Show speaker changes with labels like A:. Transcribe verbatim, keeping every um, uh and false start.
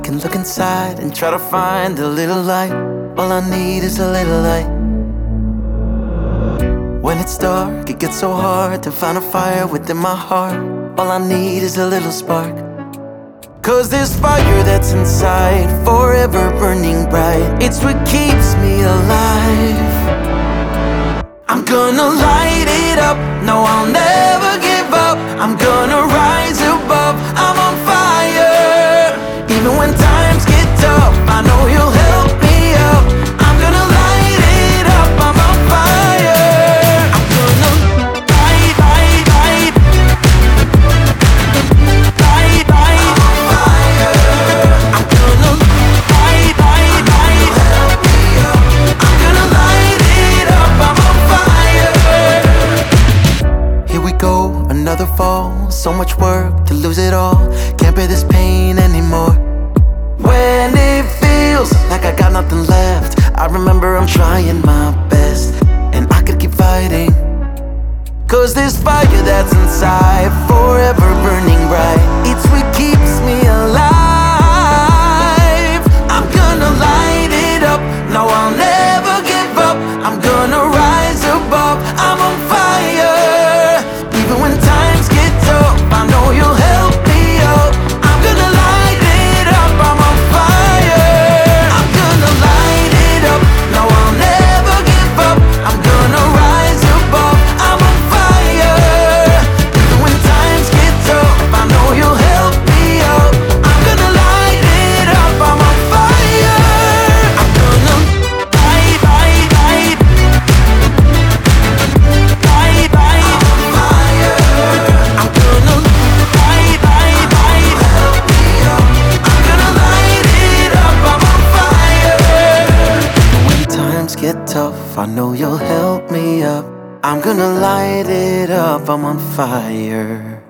A: can look inside and try to find a little light. All I need is a little light. When it's dark, it gets so hard to find a fire within my heart. All I need is a little spark. Cause this fire that's inside, forever burning bright, it's what keeps me alive. I'm gonna light it up, no, I'll never give up. I'm gonna rise above, I'm on fire. Even when times get tough, I know you'll help me up. I'm gonna light it up, I'm on fire. I'm gonna light, light, light, light, light, I'm on fire. I'm gonna light, light, light, help me up. I'm gonna light it up, I'm on fire. Here we go, another fall. So much work to lose it all. Can't bear this pain anymore. When it feels like I got nothing left, I remember I'm trying my best, and I could keep fighting. Cause this fire that's inside, forever burning bright, it's what keeps me alive. I'm gonna light it up, no, I'll never give up. I'm gonna rise above, I'm on fire. Even when times get tough, I know you'll help me up. I'm gonna light it up, I'm on fire. I'm gonna light it up, no, I'll never give up. I'm gonna rise above, I'm on fire. Even when times get tough, I know you'll help me up. I'm gonna light it up, I'm on fire. I'm gonna light, light, light, light, light, I'm on fire. I'm gonna light, light, light, help me up. I'm gonna light it up, I'm on fire. When times get tough, I know you'll help me up. I'm gonna light it up, I'm on fire.